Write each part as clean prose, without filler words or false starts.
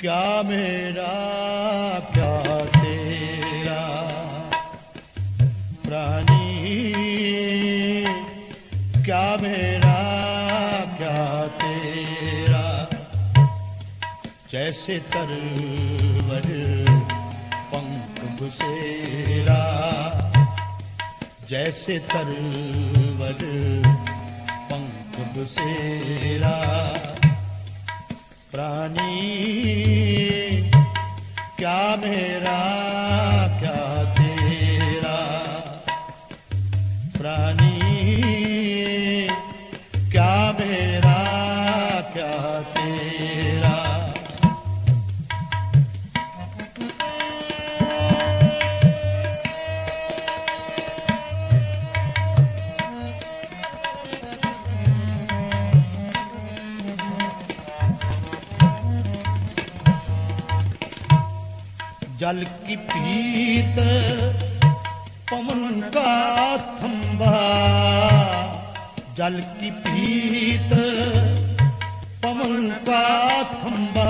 क्या मेरा क्या तेरा प्राणी, क्या मेरा क्या तेरा। जैसे तरवर पंख बसेरा, जैसे तरवर पंख बसेरा। प्राणी क्या मेरा क्या तेरा। प्राणी क्या मेरा क्या तेरा। जल की पीत पवन का थंबा, जल की पीत पवन का थंबा।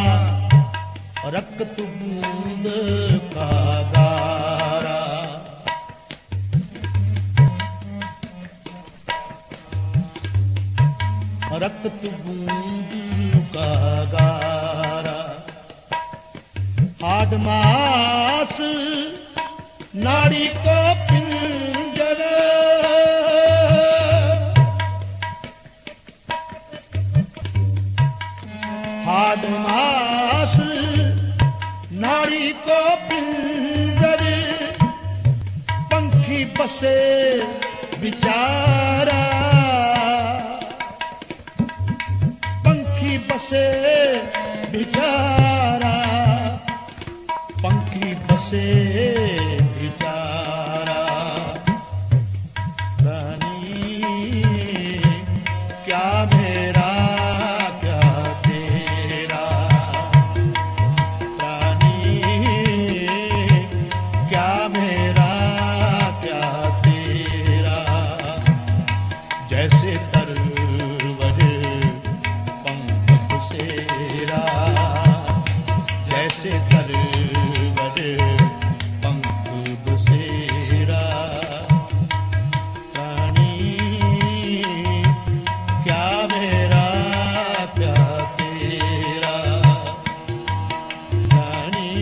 रक्त बूंद का गारा, रक्त बूंद का गारा। हाड मास नाड़ी को पिंजर, हाड मास नाड़ी को पिंजर। पंखी बसे बिचारा, पंखी बसे बिचारा। पंखी बसे बिचारा। प्राणी क्या मेरा क्या तेरा। प्राणी क्या मेरा क्या तेरा। जैसे तरवर पंख बसेरा, जैसे तरवर पंख बसेरा। प्राणी क्या मेरा क्या तेरा। प्राणी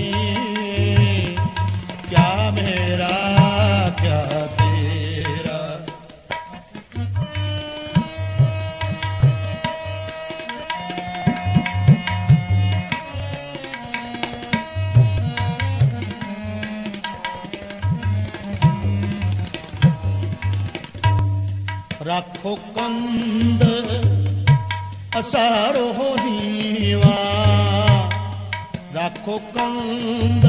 क्या मेरा क्या तेरा। राखो कंद असारो नीवा, राखो कंद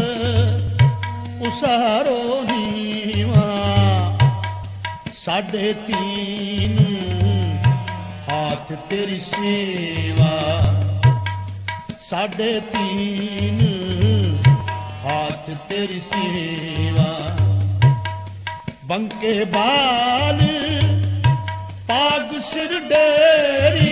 उसारो नीवा। 3.5 हाथ तेरी सेवा, 3.5 हाथ तेरी सेवा। बंके बाल पाग सिर डेरी,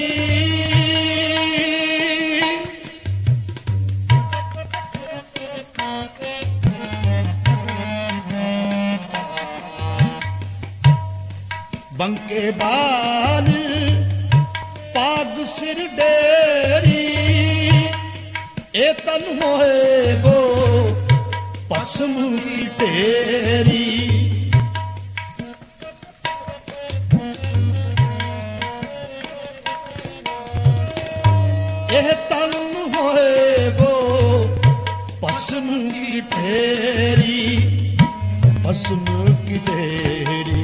बंके बाल पाग सिर डेरी। ए तन मोहे गो पस्म की ढेरी। यह तन होए गो पस्म की ढेरी, पस्म की ढेरी।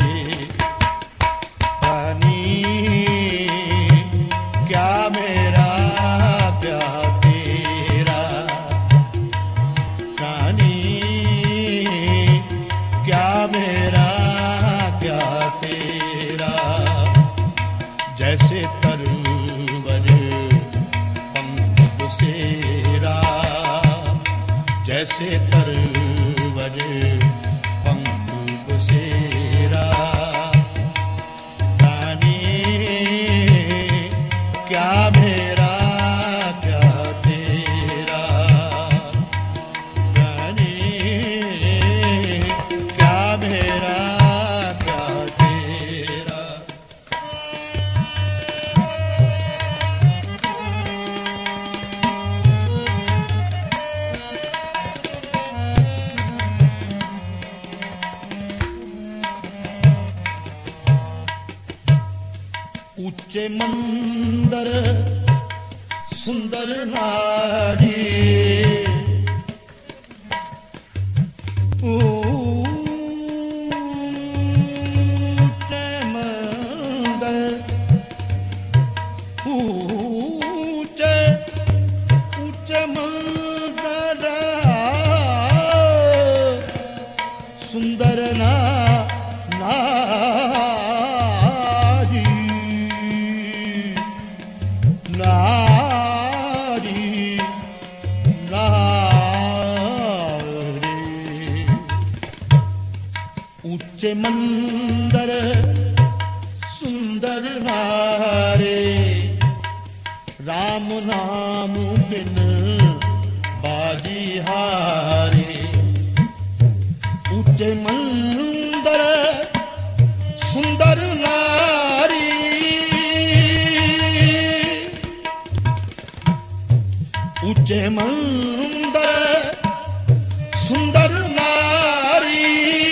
प्राणी क्या मेरा क्या तेरा। प्राणी क्या मेरा क्या तेरा। जैसे तरवर पंख बसेरा, जैसे तरवर पंख बसेरा। प्राणी क्या मेरा क्या तेरा। ऊंचे मंदिर सुंदर नारी ऊंचे मंदिर ऊंचे ऊंचे मंदिर सुंदर नारी नारी नारी ऊंचे मंदिर सुंदर नारे राम नाम बिन बाजी हारे ऊंचे मंदिर सुंदर नारी ऊंचे मंदिर सुंदर नारी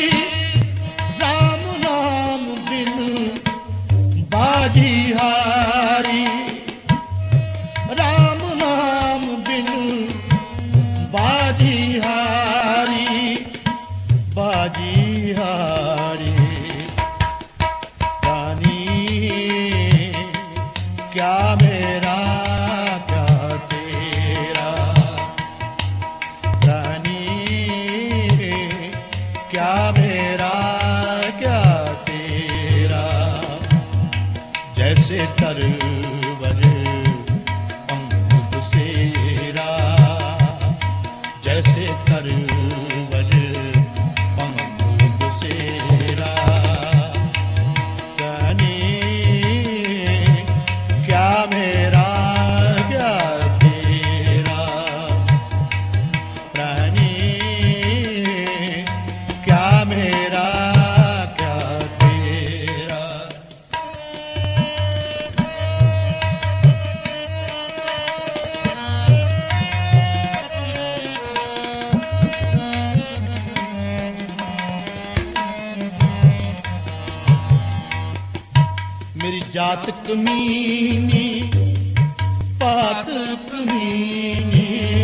राम नाम बिन बाजी हारी राम नाम बिन बाजी हारी बाजी हारी रानी क्या मेरा क्या तेरा रानी क्या मेरा क्या तेरा जैसे तरवर पंख सेरा जैसे तरवर पंख सेरा रानी क्या मेरा क्या तेरा रानी क्या मेरा क्या तेरा मेरी जात कमीनी पात कमीनी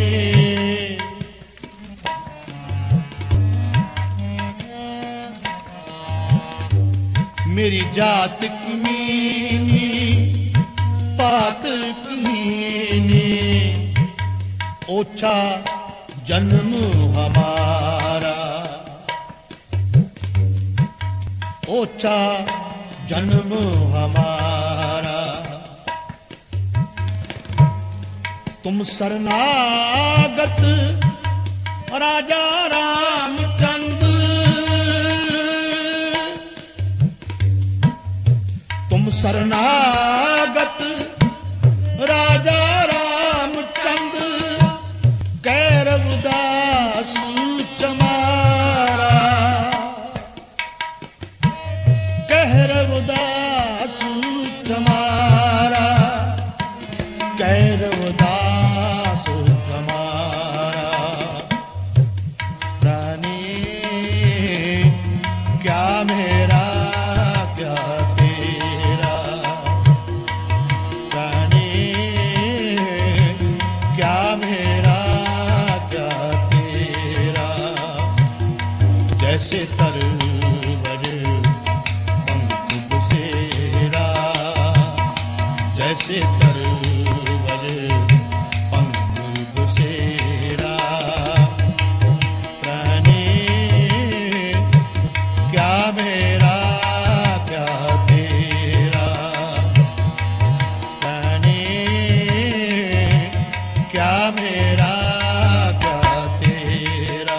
मेरी जात कमीनी पात कमीनी ओछा जन्म हमारा ओछा जन्म हमारा तुम शरणागत राजा रामचंद्र तुम शरणागत राजा रामचंद्र कैरवदास चमारा कैरवदास चमारा कैरवदास चमारा रानी क्या मेरा क्या तेरा रानी क्या मेरा क्या तेरा जैसे तरवर पंख सेरा जैसे तरवर पंख सेरा रानी क्या मेरा क्या तेरा रानी क्या मेरा क्या तेरा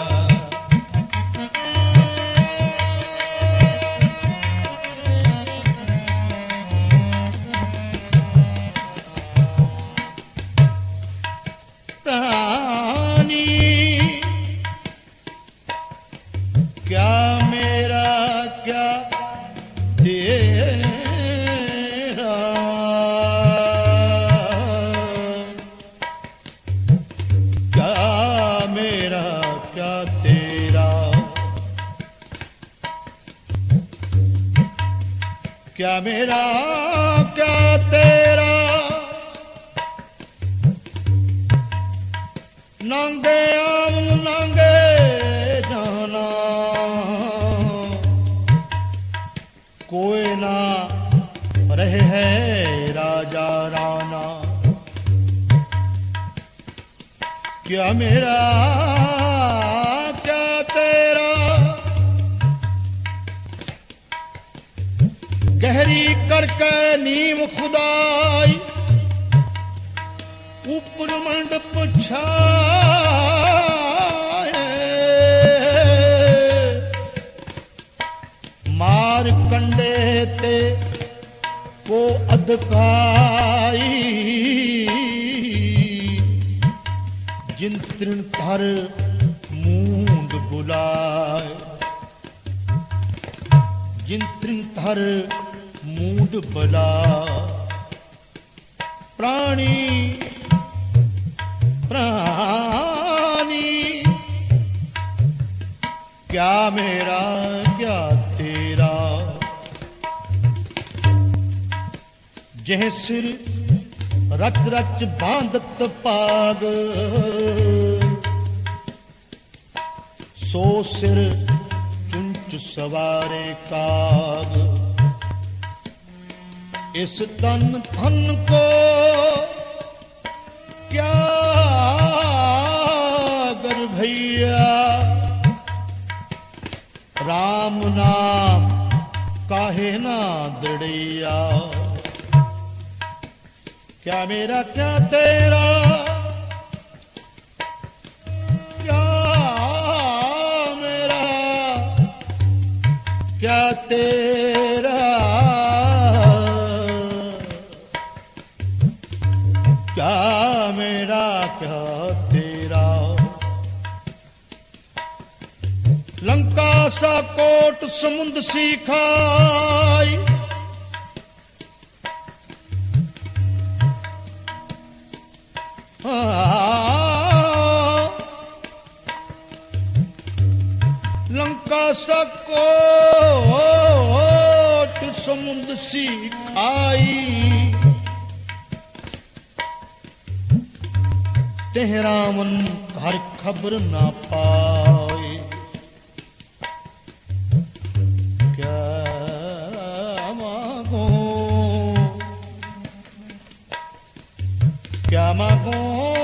क्या मेरा क्या तेरा, नांगे आम नांगे जाना, कोई ना रहे है राजा राना। क्या मेरा क्या तेरा, गहरी करके नीम खुदाई, ऊपर मंडप छाए, मार कंडे ते को अधकाई, जिन तृण धर मूंद बुलाए, जिन तृण धर मूंद बुला, प्राणी प्राणी, क्या मेरा क्या तेरा, जह सिर रच रच बांधत पाग, सो सिर चुंच सवारे काग। इस तन धन को क्या गर भैया, राम नाम काहे ना दृढ़िया। क्या मेरा क्या तेरा, क्या मेरा क्या तेरा, क्या मेरा क्या तेरा। लंका सा कोट समुद्र सी खाई, लंका सा कोट समुद्र सी खाई, तेरा मन घर खबर ना पाए। क्या मांगो क्या मांगो,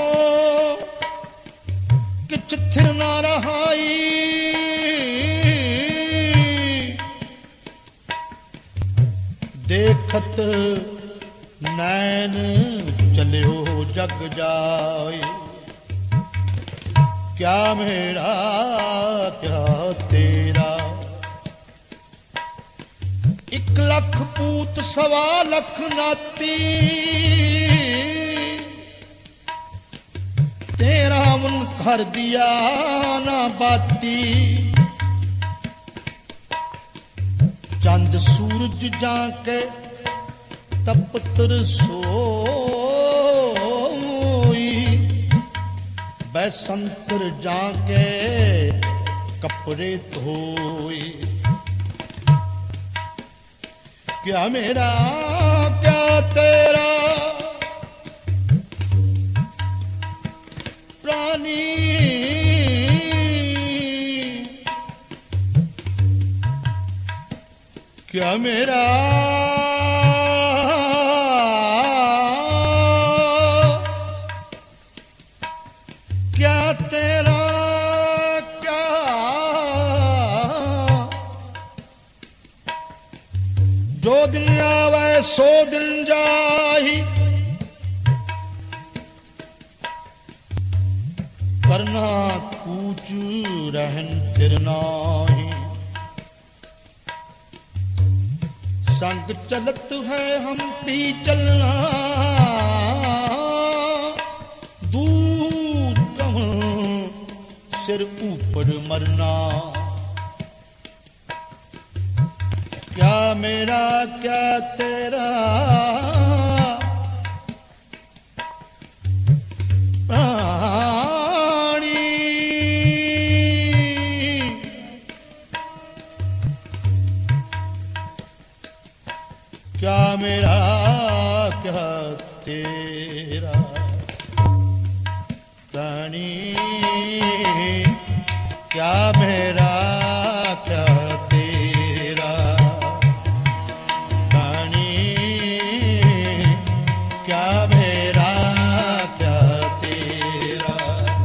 किछ थिर ना रहाई, देखत नैन चलियो जग जाए। क्या मेरा क्या तेरा, 1 लाख पूत 1.25 लाख नाती, तेरा मन घर दिया ना बाती। चंद सूरज जाके तपतर सोई, बैसंतर जाके कपड़े धोई। क्या मेरा क्या तेरा, प्राणी क्या मेरा क्या तेरा, क्या जो दिन आवे सो दिन जाही, करना कूच रहन तिरनाही। संग चलत है हम पी चलना, दूर कहूं सिर ऊपर मरना। क्या मेरा क्या तेरा, प्राणी मेरा क्या तेरा। प्राणी क्या मेरा क्या तेरा। प्राणी क्या मेरा क्या तेरा।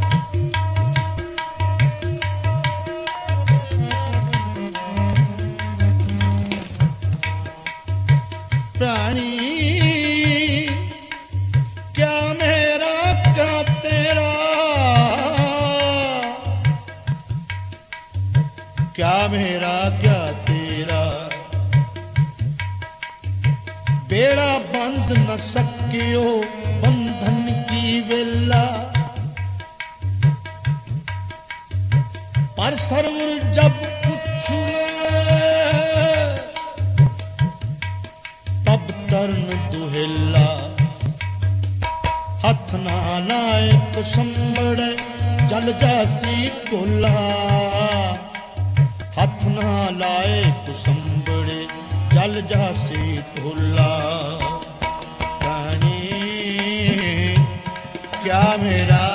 प्राणी क्या मेरा क्या तेरा। क्या मेरा क्या तेरा। बेड़ा बंध न सकियो बंधन की वेला। पर सरवर जब पुछुए तब तरन दुहेला। हथ ना लाए कुसंबड़े जल जासी कोला। हथ ना लाए कुसंबड़े जल जासी कोला। प्राणी क्या मेरा